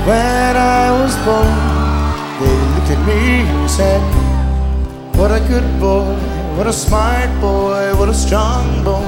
When I was born, they looked at me and said, what a good boy, what a smart boy, what a strong boy.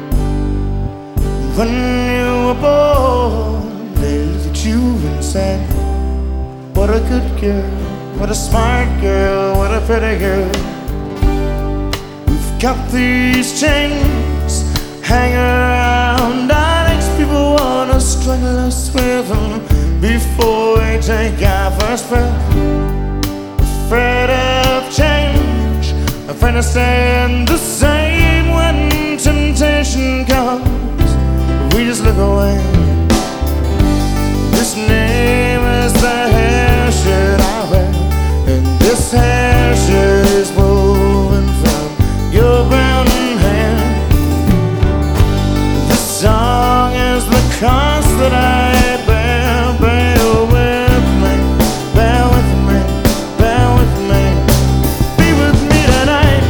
When you were born, they looked at you and said, what a good girl, what a smart girl, what a pretty girl. We've got these chains hanging around our necks. People wanna strangle us with them before we take our first breath. Afraid of change, afraid to stand the same. When temptation comes, we just look away. This name is the hair shirt I wear, and this hair shirt is woven from your brown hair. This song is the cross that I bear. Bear with me, bear with me, bear with me. Be with me tonight.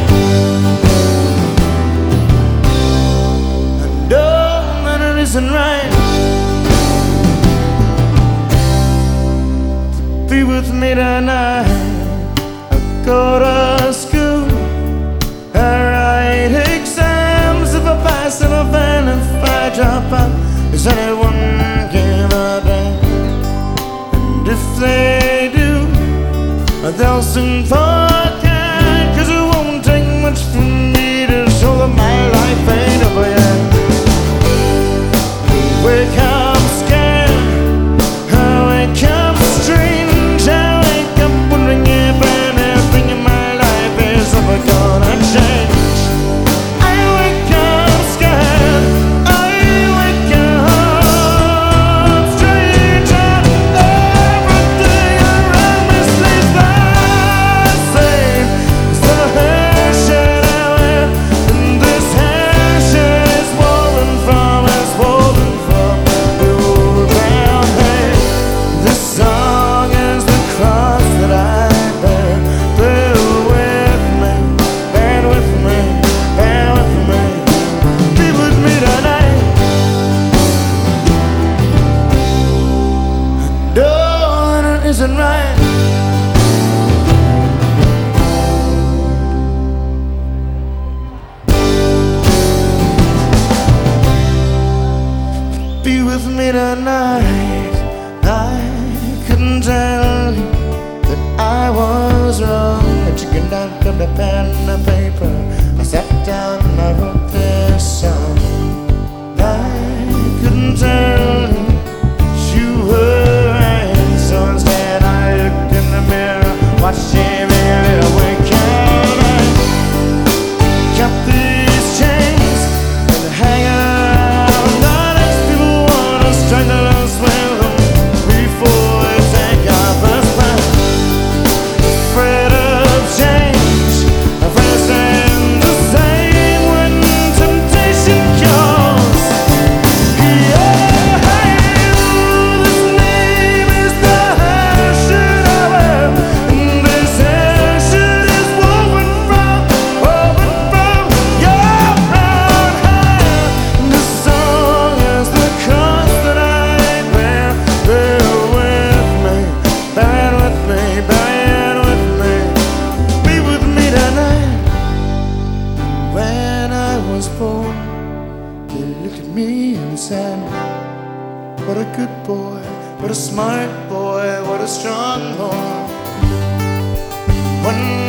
I know that it isn't right. Be with me tonight. I go to school, I write exams. If I pass, if I fail, if I drop out, does anyone give a damn? And if they do, they'll soon forget. 'Cause it won't take much for me to show that my life ain't over yet. Wake up scared, I wake up strange, I wake up wondering if anything in my life is ever gonna change. I wake up scared, I wake up strange, and everything around me stays the same. It's the hair shirt I wear, and this hair shirt is woven from your brown hair. This song is the cross that I bear. Bear with me, bear with me, bear with me. Be with me tonight. I know that it isn't right. Be with me tonight. I couldn't tell you that I was wrong. I took it down, grabbed a pen and a paper. I sat down and I wrote this song. I couldn't tell you that you were right. So instead I looked in the mirror, watched me wake up. Got these chains and hang around our necks. People wanna strangle us with them before we take our first breath. Afraid of change, afraid to stand the same when temptation comes. Yeah, this name is the hair shirt I wear, and this hair shirt is woven from your brown hair. And this song is the cross that I bear. Bear with me, bear with me, bear with me. Be with me tonight. When I was born, they looked at me and said, what a good boy, what a smart boy, what a strong boy. When